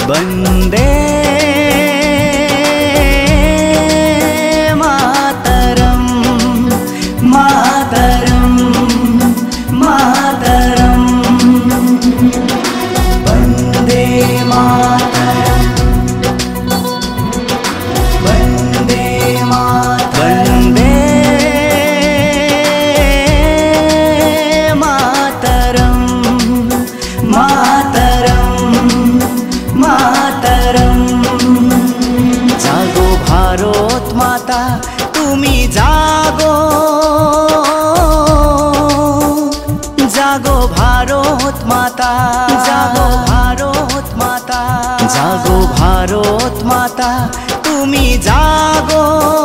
वन्दे मातरं मातरं मातरं वन्दे मातरं वन्दे मातरं वन्दे मातरं मातरं मातरं जागो भारत माता तुमी जागो जागो भारत माता जागो भारत माता जागो भारत माता तुमी जागो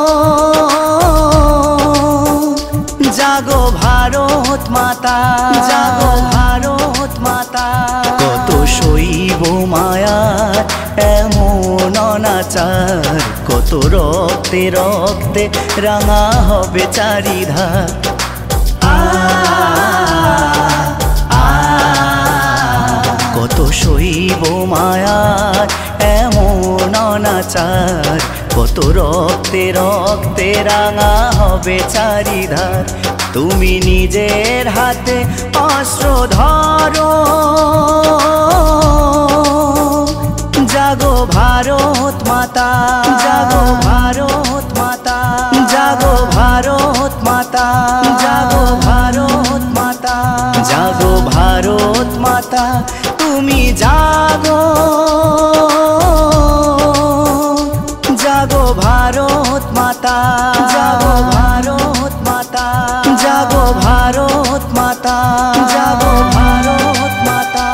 जागो भारत माता जागो भारत माता কত শৈব মায়ার এমন অনাচার কত রক্তে রক্তে রাঙা হবে চারিধার কত শৈব মায়ার এমন অনাচার কত রক্তে রক্তে রাঙা হবে চারিধার তুমি নিজের হাতে অস্ত্র ধরো জাগো ভারত মাতা জাগো ভারত মাতা জাগো ভারত মাতা জাগো ভারত মাতা জাগো ভারত মাতা তুমি জাগো জাগো ভারত মাতা জাগো ভারত মাতা জাগো ভারত মাতা জাগো ভারত মাতা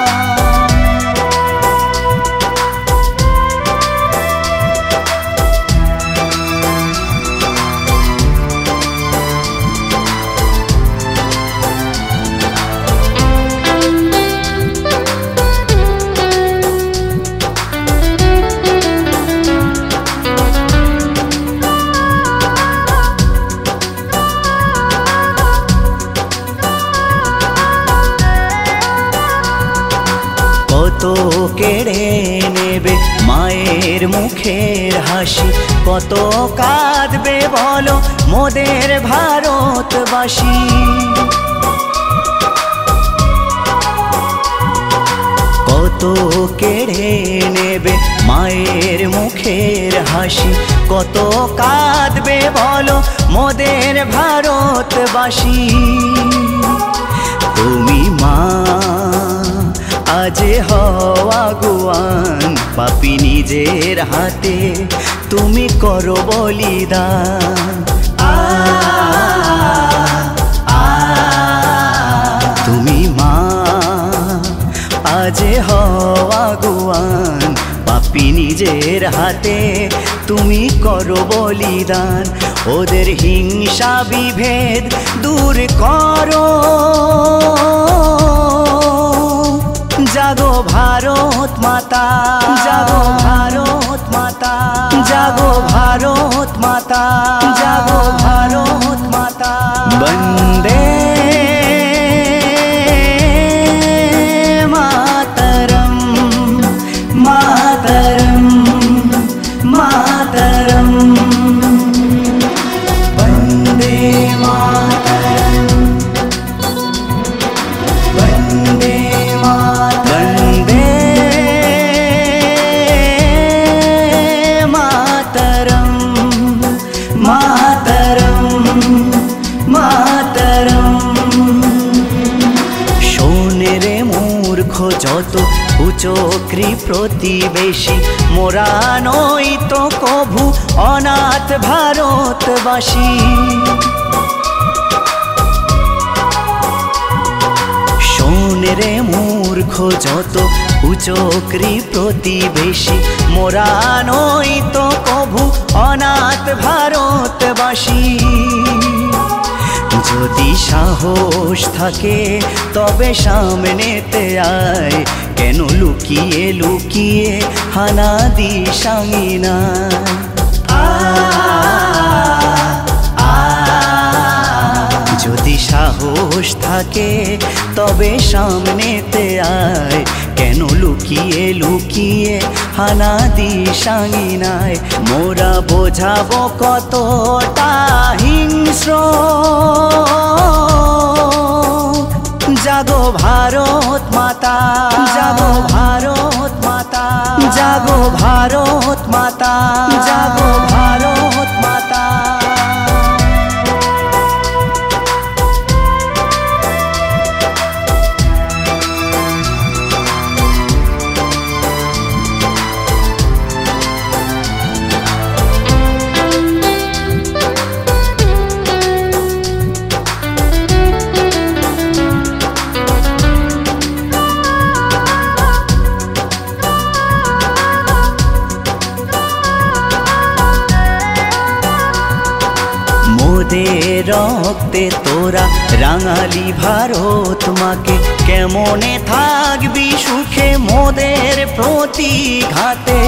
কত কেড়ে নেবে মায়ের মুখের হাসি কত কাঁদবে বলো মোদের ভারতবাসী কত কেড়ে নেবে মায়ের মুখের হাসি কত কাঁদবে বলো মোদের ভারতবাসী তুমি মা আজ হওয়া গুয়ান পাপি নিজের হাতে তুমি করো বলিদান তুমি মা আজ হওয়া গুয়ান পাপি নিজের হাতে তুমি করো বলিদান ওদের হিংসা বিভেদ দূর করো জাগো ভারত মাতা জাগো ভারত মাতা জাগো ভারত মাতা জাগো ভারত মাতা বন্দে মাতরম মাতরম মাতরম বন্দে মাতরম বন্দে যত উচক্রি প্রতিবেশী মোরা নই তো কভু অনাথ ভারতবাসী শোন রে মূর্খ যত উচক্রি প্রতিবেশী মোরা নই তো কভু অনাথ ভারতবাসী যদি সাহস থাকে তবে সামনেতে আয় কেন লুকিয়ে লুকিয়ে হানা দিশাঙি না যদি সাহস থাকে তবে সামনেতে আয় কেন লুকিয়ে লুকিয়ে লুকিয়ে হানা দিশাঙিনায় মোরা বোঝাবো কতটা হিংস্র। জাগো ভারত মাতা, জাগো ভারত মাতা, জাগো ভারত মাতা, জাগো ভারত মাতা। মোদের রক্তে তোরা রাঙালি ভারত মাকে, কেমনে থাকবি সুখে মোদের প্রতিঘাতে।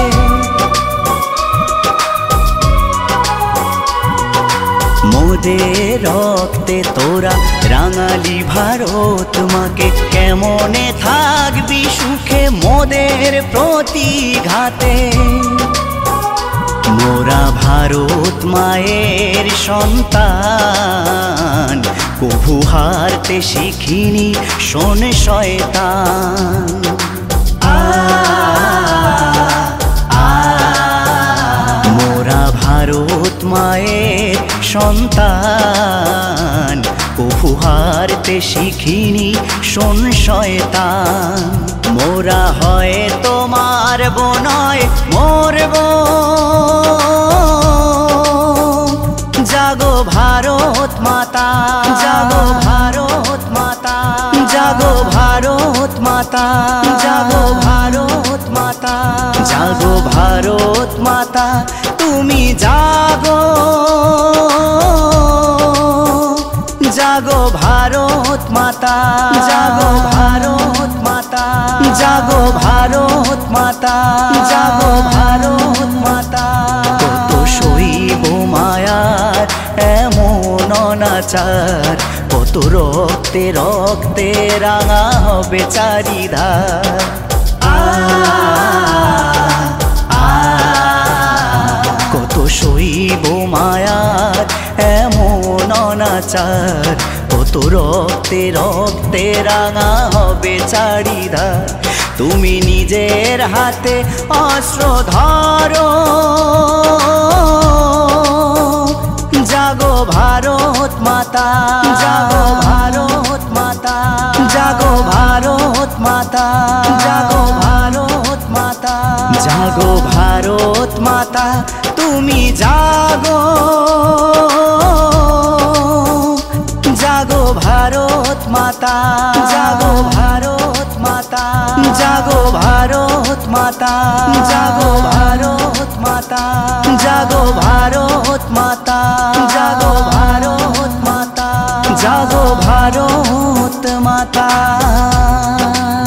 মোদের রক্তে তোরা রাঙালি ভারত মাকে, কেমনে থাকবি সুখে মোদের প্রতিঘাতে। মোরা ভারত মায়ের সন্তান, কভু হারতে শিখিনি শোন শয়তান। মোরা ভারত মায়ের সন্তান, কভু হারতে শিখিনি শোন শয়তান। মোরা হয় তোমার নয় মরব, জাগো ভারত মাতা, জাগো ভারত মাতা, জাগো ভারত মাতা, জাগো ভারত মাতা, জাগো ভারত মাতা, তুমি জাগো, জাগো ভারত মাতা, জাগো ভারত মাতা, জাগো ভারত মাতা, জাগো ভারত মাতা। কত সইব মায়ার এমন অনাচার, কত রক্তে রক্তে রাঙা হবে চারিধার। কত সইব মায়ার এমন অনাচার, কত রক্তে রক্তে রাঙা হবে চারিধার। তুমি নিজের হাতে অস্ত্র ধরো, জাগো ভারত মাতা, জাগো ভারত মাতা, জাগো ভারত মাতা, জাগো ভারত মাতা, জাগো ভারত মাতা, তুমি জাগো, জাগো ভারত মাতা, জাগো ভারত মাতা, জাগো ভারত মাতা, জাগো ভারত মাতা, জাগো ভারত মাতা, জাগো ভারত মাতা, জাগো ভারত মাতা।